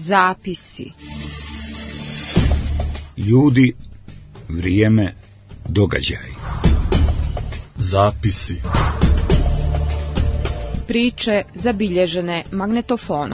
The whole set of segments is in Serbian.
Zapisi. Ljudi, vrijeme, događaj. Zapisi. Priče zabilježene magnetofonom.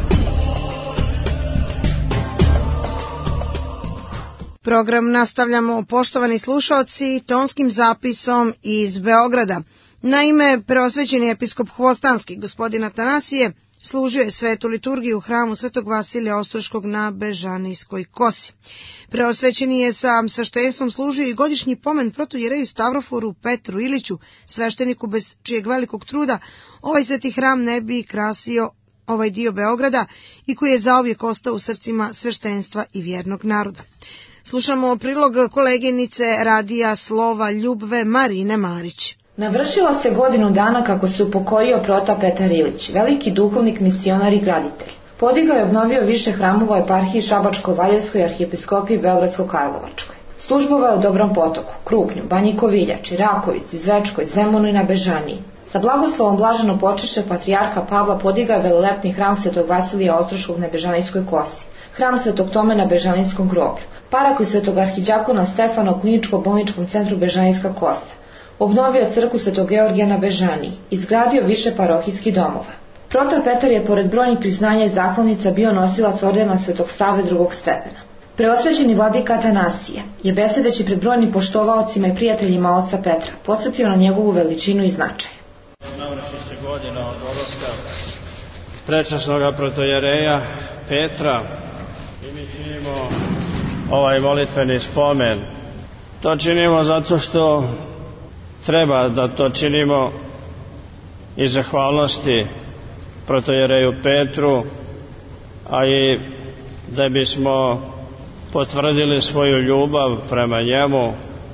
Program nastavljamo, poštovani slušaoci, tonskim zapisom iz Beograda. Naime, preosvećeni episkop Hvostanski, gospodin Atanasije, služio je svetu liturgiju u hramu Svetog Vasilija Ostroškog na Bežanijskoj kosi. Preosvećeni je sa sveštenstvom služio i godišnji pomen protoijereju Stavroforu Petru Iliću, svešteniku bez čijeg velikog truda ovaj sveti hram ne bi krasio ovaj dio Beograda i koji je zauvijek ostao u srcima sveštenstva i vjernog naroda. Slušamo prilog koleginice radija Slova Ljubve Marine Marić. Navršilo se godinu dana kako se upokojio prota Petar Ilić, veliki duhovnik, misionar i graditelj. Podigao i obnovio više hramova u eparhiji Šabačko-Valjevskoj arhijepiskopiji Beogradsko-Karlovačkoj. Službovao je u Dobrom Potoku, Krupnju, Banji Koviljači, Rakovici, Zvečkoj, Zemunu i na Bežaniji. Sa blagoslovom blaženo počeše patrijarha Pavla podigao je velelepni hram Svetog Vasilija Ostroškog na Bežanijskoj kosi, hram Svetog Tome na Bežanijskom groblju, parakli Svetog arhiđakona Stefana u kliničko-bolničkom centru Bežanijska kosa. Obnovio crkvu Svetog Georgija na Bežaniji, izgradio više parohijskih domova. Prota Petar je pored brojnih priznanja i zahvalnica bio nosilac ordena Svetog Save drugog stepena. Preosvećeni vladika Atanasije je besedeći pred brojnim poštovaocima i prijateljima oca Petra podsjetio na njegovu veličinu i značaj. Navrši se godina od odlaska prečasnoga protojereja Petra i mi činimo ovaj molitveni spomen. To činimo zato što treba da to činimo iz zahvalnosti protojereju Petru, a i da bismo potvrdili svoju ljubav prema njemu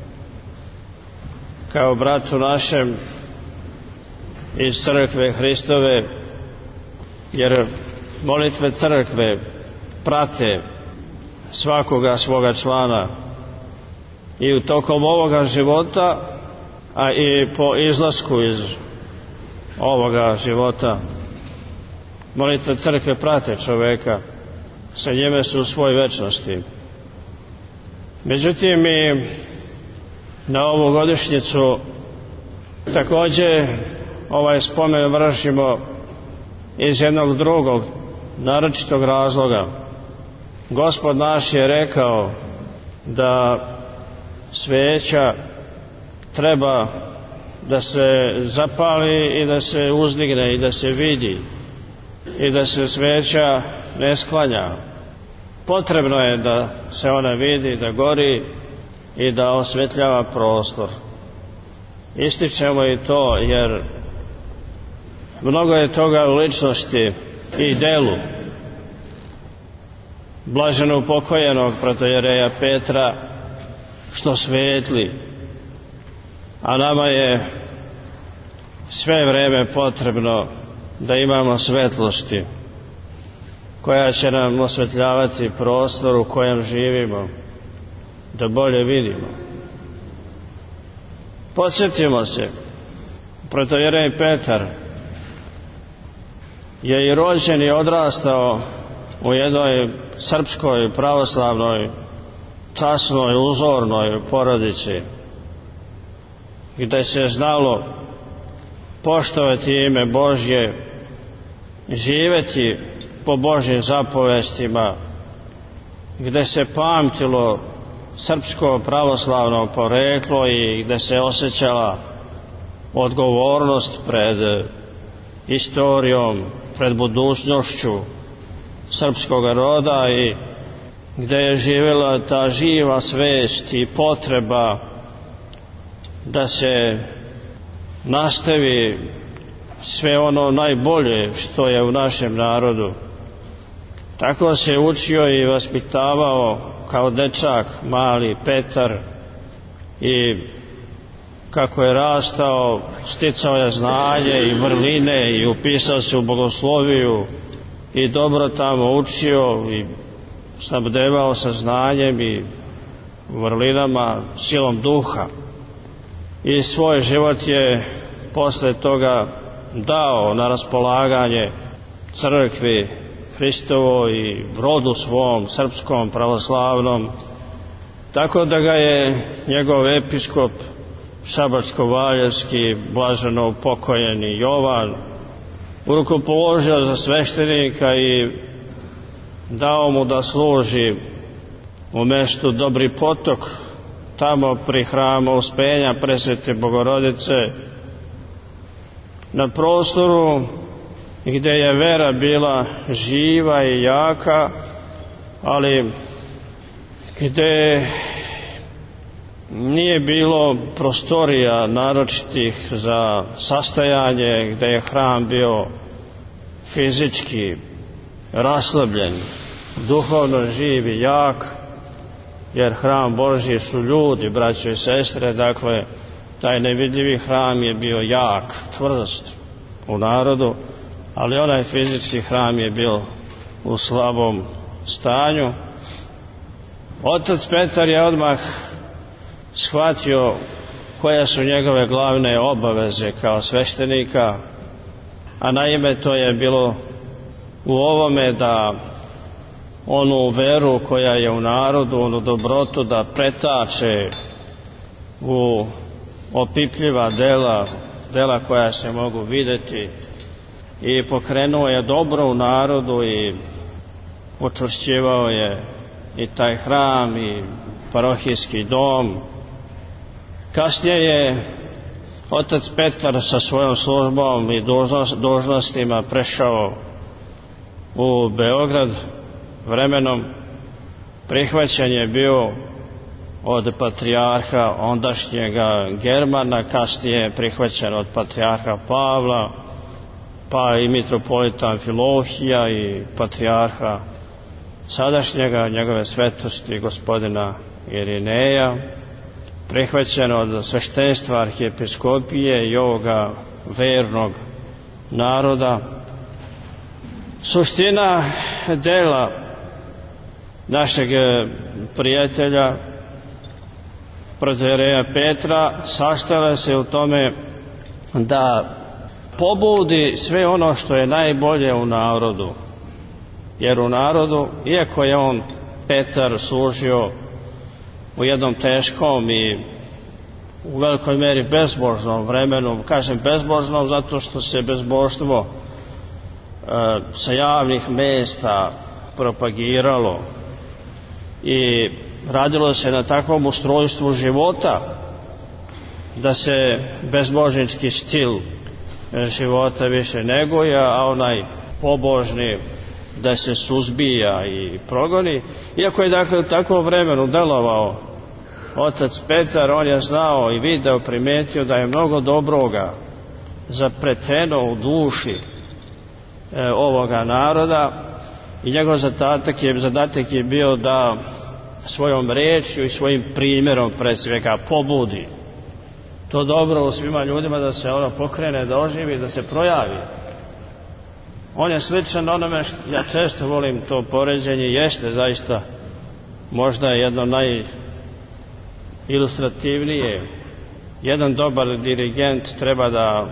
kao bratu našem iz crkve Hristove, jer molitve crkve prate svakoga svoga člana i u tokom ovoga života, a i po izlasku iz ovoga života. Molitve crkve prate čoveka, sa njime su u svoj večnosti. Međutim, i na ovu godišnjicu također ovaj spomen vršimo iz jednog drugog, naročitog razloga. Gospod naš je rekao da sveća treba da se zapali i da se uzdigne i da se vidi i da se sveća ne sklanja. Potrebno je da se ona vidi, da gori i da osvetljava prostor. Ističemo i to jer mnogo je toga u ličnosti i delu blaženo upokojenog protojereja Petra što svetli, a nama je sve vreme potrebno da imamo svetlosti koja će nam osvetljavati prostor u kojem živimo, da bolje vidimo. Podsjetimo se, protojerej Petar je i rođen i odrastao u jednoj srpskoj, pravoslavnoj, časnoj, uzornoj porodici, gdje se znalo poštovati ime Božje, živjeti po Božjim zapovestima, gdje se pamtilo srpsko pravoslavno poreklo i gdje se osjećala odgovornost pred istorijom, pred budućnošću srpskog roda i gdje je živjela ta živa svest i potreba da se nastavi sve ono najbolje što je u našem narodu. Tako se učio i vaspitavao kao dečak mali Petar i kako je rastao sticao je znanje i vrline i upisao se u bogosloviju i dobro tamo učio i snabdevao sa znanjem i vrlinama, silom duha. I svoj život je posle toga dao na raspolaganje crkvi Hristovo i rodu svom, srpskom, pravoslavnom, tako da ga je njegov episkop šabačko-valjevski, blaženo upokojeni Jovan, rukopoložio za sveštenika i dao mu da služi u mestu Dobri Potok, tamo pri hramu Uspenja Presvete Bogorodice, na prostoru gdje je vera bila živa i jaka, ali gdje nije bilo prostorija naročitih za sastajanje, gdje je hram bio fizički raslabljen, duhovno živ i jak, jer hram Božji su ljudi, braćo i sestre, dakle taj nevidljivi hram je bio jak, čvrst u narodu, ali onaj fizički hram je bio u slabom stanju. Otac Petar je odmah shvatio koje su njegove glavne obaveze kao sveštenika, a naime to je bilo u ovome da onu veru koja je u narodu, onu dobrotu da pretače u opipljiva dela koja se mogu vidjeti, i pokrenuo je dobro u narodu i učvršćivao je i taj hram i parohijski dom. Kasnije je otac Petar sa svojom službom i dužnostima prešao u Beograd. Vremenom prihvaćen je bio od patrijarha ondašnjega Germana, kasnije prihvaćen od patrijarha Pavla, pa i mitropolita Amfilohija i patrijarha sadašnjega, njegove svetosti gospodina Irineja, prihvaćen od sveštenstva arhijepiskopije i ovoga vernog naroda. Suština dela našeg prijatelja protoijereja Petra sastojala se u tome da pobudi sve ono što je najbolje u narodu, jer u narodu, iako je on Petar služio u jednom teškom i u velikoj meri bezbožnom vremenu, kažem bezbožnom zato što se bezbožstvo sa javnih mjesta propagiralo i radilo se na takvom ustrojstvu života da se bezbožnički stil života više neguje, a onaj pobožni da se suzbija i progoni. Iako je dakle u takvom vremenu delovao otac Petar, on je znao i video, primetio da je mnogo dobroga zapreteno u duši ovoga naroda i njegov zadatak je bio da svojom rečju i svojim primjerom pre svega pobudi to dobro u svima ljudima, da se ono pokrene, da oživi, da se projavi. On je sličan onome što ja često volim to poređenje, jeste zaista možda jedno najilustrativnije. Jedan dobar dirigent treba da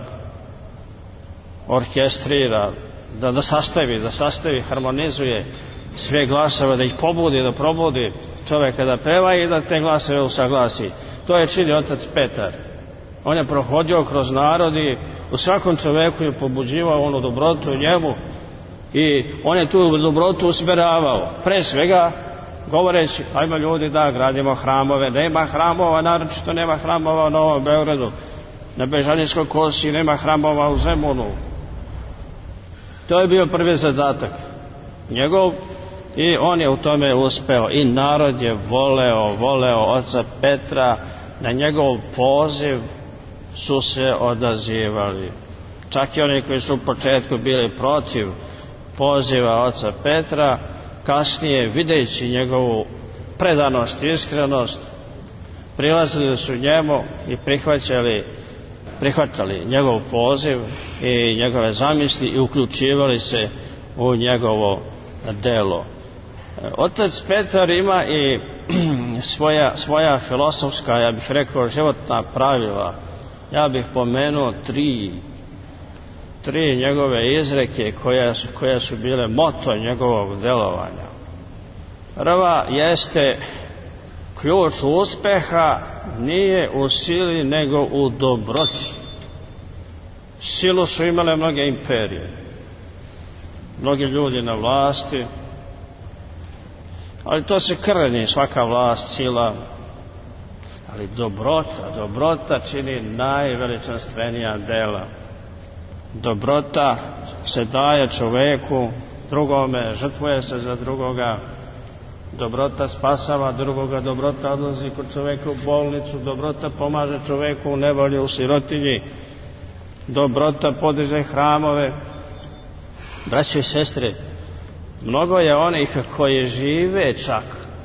orkestrira, da sastavi, harmonizuje sve glasove, da ih pobudi, da probudi čovjeka da peva i da te glasove usaglasi. To je čini otac Petar. On je prohodio kroz narod i u svakom čovjeku je pobuđivao onu dobrotu u njemu i on je tu dobrotu usmjeravao. Pre svega govoreći, ajmo ljudi da gradimo hramove, nema hramova, naročito nema hramova u Novom Beogradu, na Bežanijskoj kosi nema hramova u Zemunu. To je bio prvi zadatak njegov i on je u tome uspeo i narod je voleo oca Petra. Na njegov poziv su se odazivali. Čak i oni koji su u početku bili protiv poziva oca Petra, kasnije videći njegovu predanost i iskrenost, prilazili su njemu i prihvatali njegov poziv i njegove zamisli i uključivali se u njegovo delo. Otac Petar ima i svoja filosofska, ja bih rekao, životna pravila. Ja bih pomenuo 3 tri njegove izreke koje su bile moto njegovog delovanja. Prva jeste: ključ uspeha nije u sili nego u dobroti. Silu su imale mnoge imperije, mnogi ljudi na vlasti, ali to se krni, svaka vlast, sila. Ali dobrota čini najveličanstvenija dela. Dobrota se daje čoveku, drugome, žrtvuje se za drugoga. Dobrota spasava drugoga, dobrota odlazi kod čoveka u bolnicu, dobrota pomaže čoveku u nevolji, u sirotinji, dobrota podiže hramove. Braćo i sestre, mnogo je onih koji žive čak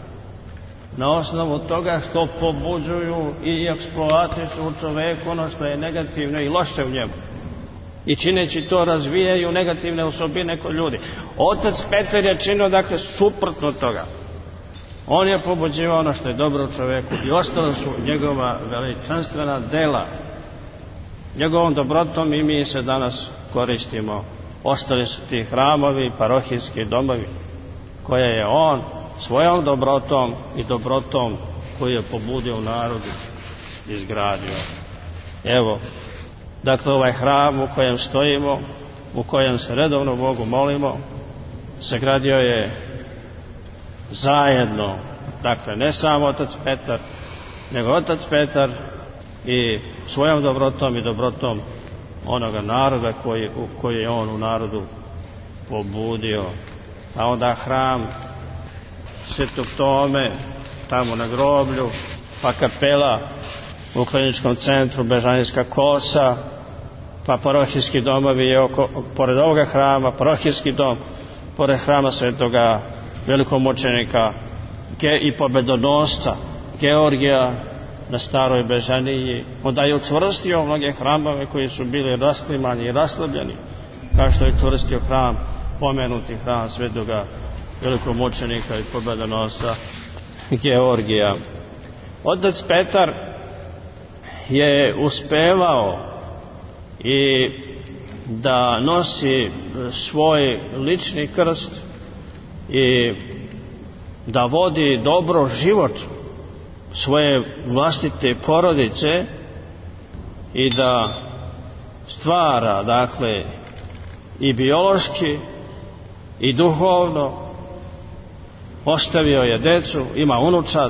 na osnovu toga što pobuđuju i eksploatišu u čoveku ono što je negativno i loše u njemu. I čineći to razvijaju negativne osobine kod ljudi. Otac Petar je činio dakle suprotno toga. On je pobuđivao ono što je dobro u čoveku i ostalo su njegova veličanstvena dela. Njegovom dobrotom i mi se danas koristimo. Ostali su ti hramovi, parohijski domovi koje je on svojom dobrotom i dobrotom koju je pobudio u narodu izgradio. Evo, dakle ovaj hram u kojem stojimo, u kojem se redovno Bogu molimo, sagradio je zajedno, dakle ne samo otac Petar, nego otac Petar i svojom dobrotom i dobrotom onoga naroda koji je on u narodu pobudio. A onda hram Svetog Tome tamo na groblju, pa kapela u kliničkom centru Bežanijska kosa, pa parohijski domovi pored ovoga hrama, parohijski dom pored hrama Svetoga velikomučenika i pobedonosca Georgija na Staroj Bežaniji. Onda je učvrstio mnoge hramove koji su bili rasklimani i raslabljeni, kao što je učvrstio hram, pomenuti hram Svetoga velikomučenika i pobedonosca Georgija. Otac Petar je uspevao i da nosi svoj lični krst i da vodi dobro život svoje vlastite porodice i da stvara, dakle, i biološki i duhovno. Ostavio je decu, ima unučad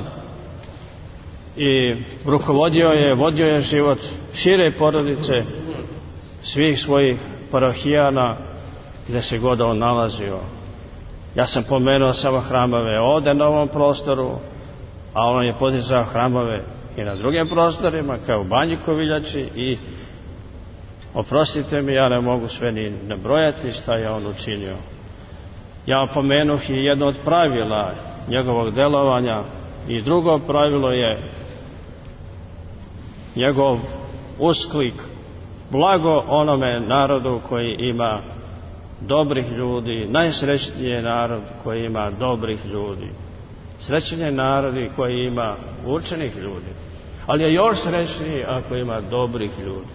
i vodio je život šire porodice svih svojih parohijana gdje se god on nalazio. Ja sam pomenuo samo hramove ovdje na ovom prostoru, a on je podizao hramove i na drugim prostorima, kao u Banji Koviljači, i oprostite mi, ja ne mogu sve ni nabrojati šta je on učinio. Ja pomenuh i jedno od pravila njegovog delovanja, i drugo pravilo je njegov usklik: blago onome narodu koji ima dobrih ljudi. Najsrećniji je narod koji ima dobrih ljudi. Srećan je narod koji ima učenih ljudi, ali je još srećniji ako ima dobrih ljudi.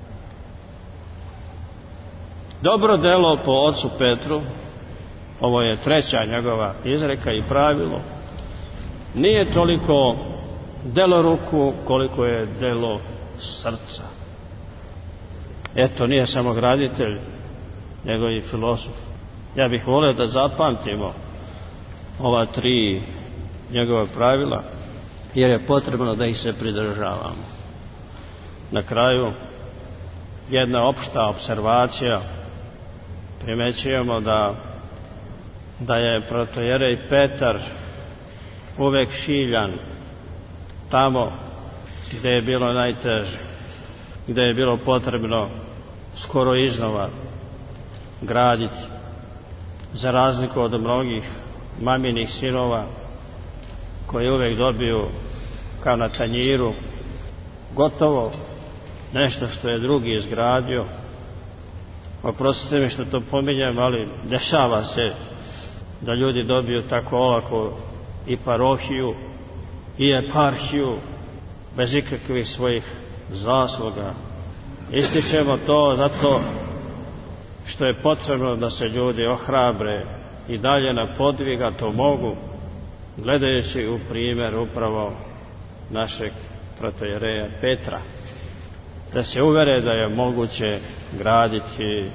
Dobro delo po ocu Petru, ovo je treća njegova izreka i pravilo, nije toliko delo ruku koliko je delo srca. Eto, nije samo graditelj, nego i filozof. Ja bih volio da zapamtimo ova tri njegova pravila, jer je potrebno da ih se pridržavamo. Na kraju, jedna opšta observacija: primećujemo da je protojerej Petar uvek šiljan tamo gdje je bilo najteže, gdje je bilo potrebno skoro iznova graditi, za razliku od mnogih maminih sinova koji uvek dobiju kao na tanjiru gotovo nešto što je drugi izgradio. Oprostite mi što to pominjem, ali dešava se da ljudi dobiju tako olako i parohiju i eparhiju bez ikakvih svojih zasluga. Ističemo to zato što je potrebno da se ljudi ohrabre i dalje na podviga, to mogu, gledajući u primjer upravo našeg protojereja Petra, da se uvere da je moguće graditi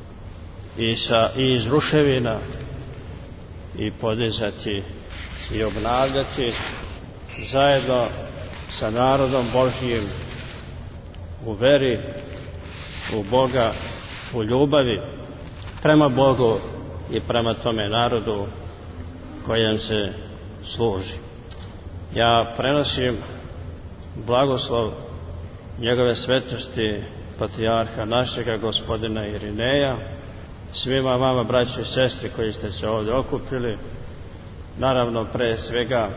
i iz ruševina i podizati i obnavljati zajedno sa narodom Božjim u veri, u Boga, u ljubavi prema Bogu i prema tome narodu kojem se služi. Ja prenosim blagoslov njegove svetosti patrijarha našega gospodina Irineja, svima vama, braći i sestri, koji ste se ovdje okupili, naravno pre svega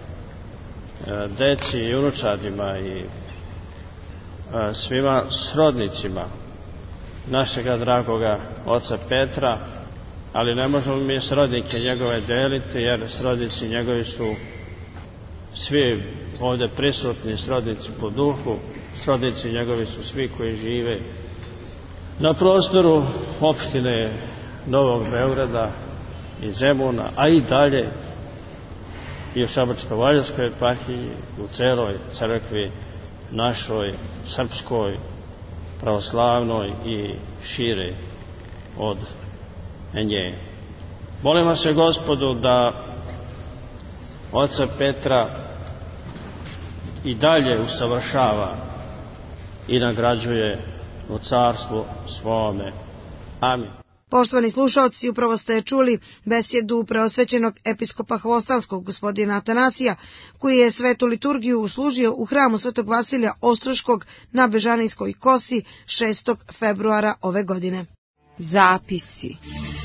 deci i unučadima i svima srodnicima našega dragoga oca Petra, ali ne možemo mi srodnike njegove deliti, jer srodnici njegovi su svi ovdje prisutni, srodnici po duhu, srodnici njegovi su svi koji žive na prostoru opštine Novog Beograda i Zemuna, a i dalje i u Šabačko-Valjevskoj eparhiji, u celoj crkvi našoj, srpskoj, pravoslavnoj i šire od nje. Molimo se Gospodu da oca Petra i dalje usavršava i nagrađuje u carstvu svome. Amin. Poštovani slušalci, upravo ste čuli besjedu preosvećenog episkopa Hvostanskog gospodina Atanasija, koji je svetu liturgiju uslužio u hramu Svetog Vasilija Ostroškog na Bežanijskoj kosi 6. februara ove godine. Zapisi.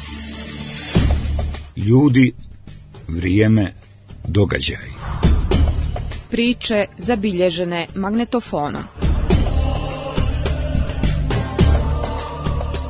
Ljudi, vrijeme, događaj. Priče zabilježene magnetofonom.